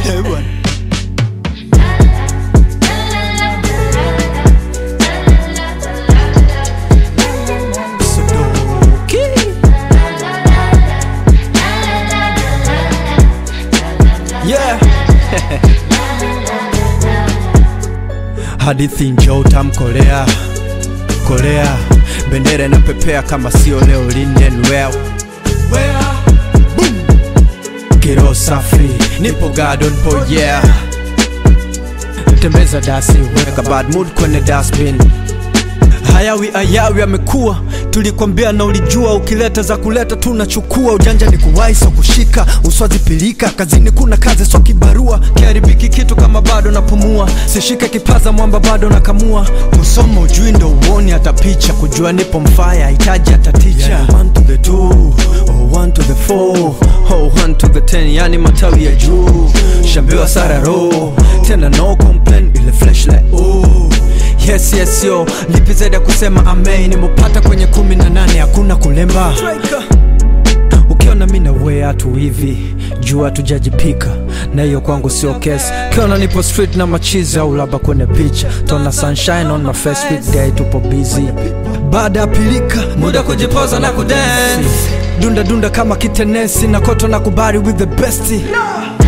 Hadithi njoo tamkolea kolea, bendera inapepea kama sio leo Linden well. Kiro safi, nipo garden po yeah. Tembeza dasi, weka bad mood kwenye dustbin. Hayawi ayawi amekuwa, tulikwambia na ulijua, ukileta za kuleta tunachukua. Ujanja ni kuwai so kushika, uswazi pilika, kazini kuna kazi so kibarua. Kiharibiki kitu kama bado napumua, sishike kipaza mwamba bado nakamua. Kusoma ujui ndo uoni hata picha, kujua nipo mfaya hitaji hata teacher. Yeah, 1 to the 2, oh 1 to the 4, oh 1 to the 10, yani matawi ya juu. Shambiwa sararo, tena no complain, ile flash like oh. Yes yes yo, lipi zaidi ya kusema amen. Nimepata kwenye 18, hakuna kulemba. Ukiona mimi na wewe atu hivi, jua tujajipika, na hiyo kwangu sio case. Kiona nipo street na machiza au laba kwenye picha, tona sunshine on my face, weekday tupo busy. Baada pilika, muda kujipoza na kudance. Dunda dunda kama kitenesi, na koto na kubari with the bestie.